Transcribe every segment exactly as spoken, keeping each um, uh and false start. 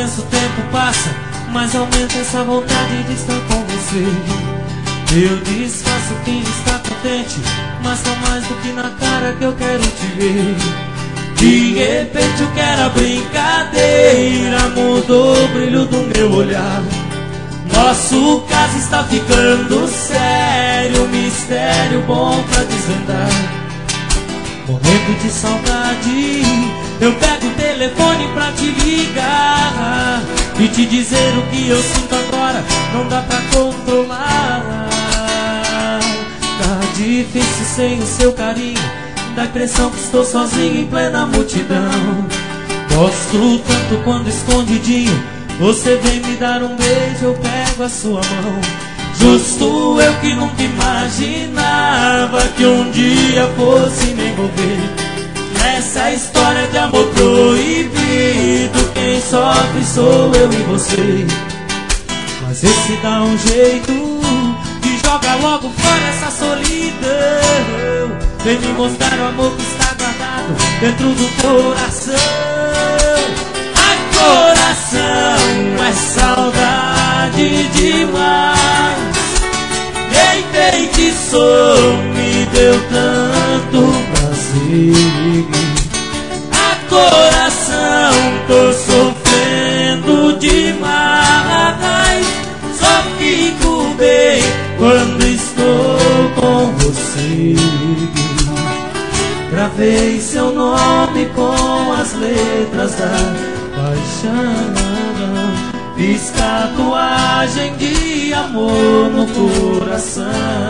penso o tempo passa, mais aumenta essa vontade de estar com você. Eu disfarço quem está contente, mas tá mais do que na cara que eu quero te ver. De repente o que era brincadeira mudou o brilho do meu olhar. Nosso caso está ficando sério, mistério bom pra desvendar. Morrendo de saudade, eu pego o telefone pra te ligar e te dizer o que eu sinto agora, não dá pra controlar. Tá difícil sem o seu carinho, dá a impressão que estou sozinho em plena multidão. Gosto tanto quando escondidinho você vem me dar um beijo, eu pego a sua mão. Justo eu que nunca imaginava que um dia fosse me envolver nessa história de amor proibido. Quem sofre sou eu e você. Mas esse dá um jeito que joga logo fora essa solidão. Vem me mostrar o amor que está guardado dentro do coração. Ai, coração, é saudade demais. Quem feitiçou me deu tanto prazer. A coração, tô sofrendo demais. Só fico bem quando estou com você. Gravei seu nome com as letras da paixão. Fiz tatuagem de amor no coração.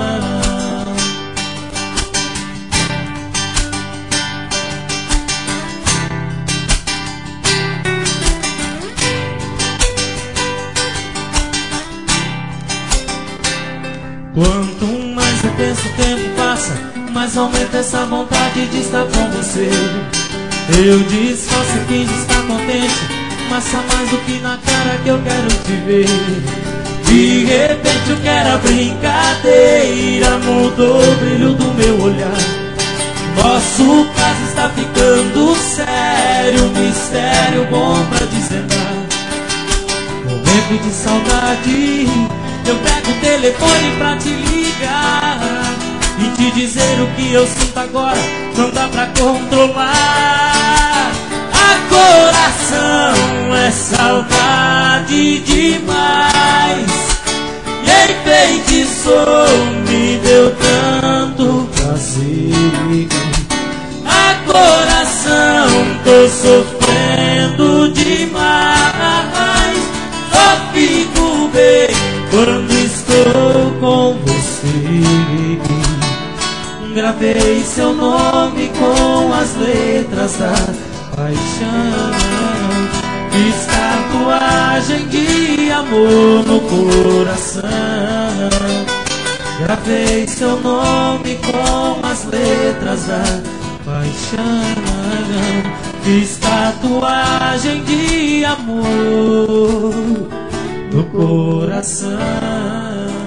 Quanto mais eu penso, o tempo passa, mais aumenta essa vontade de estar com você. Eu disfarço quem está contente, mas tá mais do que na cara que eu quero te ver. De repente o que era brincadeira mudou o brilho do meu olhar. Nosso caso está ficando sério, mistério bom pra desvendar. Morrendo de saudade, eu pego o telefone pra te ligar e te dizer o que eu sinto agora, não dá pra controlar. A coração, é saudade demais. E enfeitiçou, me deu tanto prazer. A coração, tô sofrendo demais. Só fico bem quando estou com você. Gravei seu nome com as letras da paixão. Fiz tatuagem de amor no coração. Gravei seu nome com as letras da paixão. Fiz tatuagem de amor no coração.